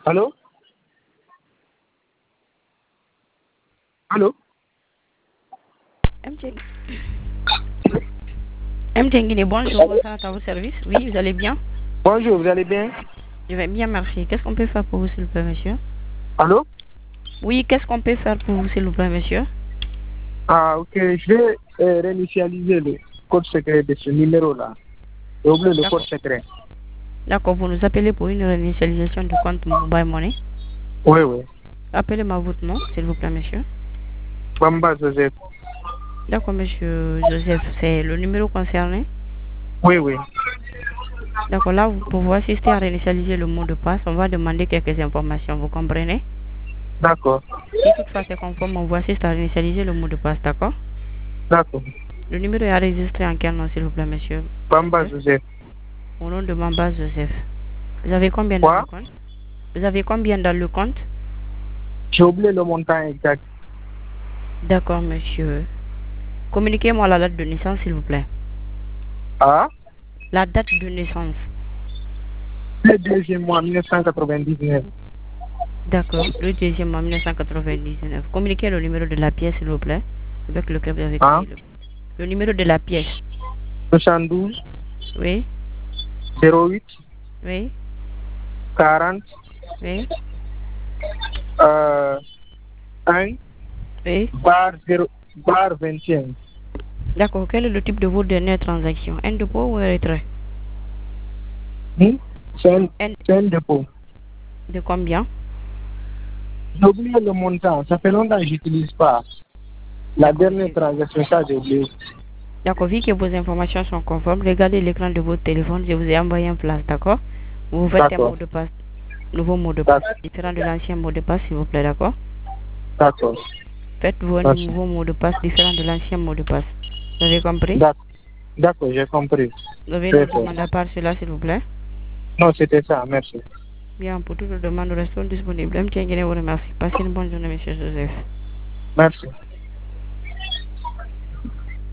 Allô? Allô? M. Guinée, bonjour, bonsoir à vos services. Oui, vous allez bien? Bonjour, vous allez bien? Je vais bien, merci. Qu'est-ce qu'on peut faire pour vous, s'il vous plaît, monsieur? Allô? Oui, qu'est-ce qu'on peut faire pour vous, s'il vous plaît, monsieur? Ah, ok, je vais réinitialiser le code secret de ce numéro-là. J'ai oublié le code secret. D'accord, vous nous appelez pour une réinitialisation de compte Mobile Money. Oui, oui. Appelez-moi votre nom, s'il vous plaît, monsieur. Bamba Joseph. D'accord, monsieur Joseph, c'est le numéro concerné. Oui, oui. D'accord, là, pour pouvoir assister à réinitialiser le mot de passe, on va demander quelques informations, vous comprenez? D'accord. Si toutefois c'est conforme, on va assister à réinitialiser le mot de passe, d'accord? D'accord. Le numéro est enregistré en quel nom, s'il vous plaît, monsieur? Bamba Joseph. Au nom de Bamba Joseph. Vous avez combien dans le Quoi? compte? Vous avez combien dans le compte? J'ai oublié le montant exact. D'accord, monsieur. Communiquez-moi la date de naissance, s'il vous plaît. Ah? La date de naissance. Le deuxième mois 1999. D'accord. Le deuxième mois 1999. Communiquez le numéro de la pièce, s'il vous plaît, avec lequel vous avez Ah? créé le numéro de la pièce. 72 Oui, 08 oui, 40 oui, 1 oui. bar 0 bar 21. D'accord. Quel est le type de vos dernières transactions? Un dépôt ou un retrait? Hmm? Un C'est un dépôt. de combien? J'ai oublié le montant. Ça fait longtemps que je n'utilise pas. La D'accord, dernière monsieur. transaction, ça, j'ai oublié. D'accord, vu que vos informations sont conformes, regardez l'écran de votre téléphone, je vous ai envoyé un flash, d'accord? Vous faites un D'accord. mot de passe, nouveau mot de passe, D'accord. différent de l'ancien mot de passe, s'il vous plaît, d'accord? D'accord. Faites-vous un Merci. nouveau mot de passe différent de l'ancien mot de passe. Vous avez compris? D'accord, j'ai compris. Vous avez une Très autre fort. demande à part cela, s'il vous plaît? Non, c'était ça. Merci. Bien, pour toute demande, nous restons disponibles. M. Tiengene vous remercie. Passez une bonne journée, monsieur Joseph. Merci.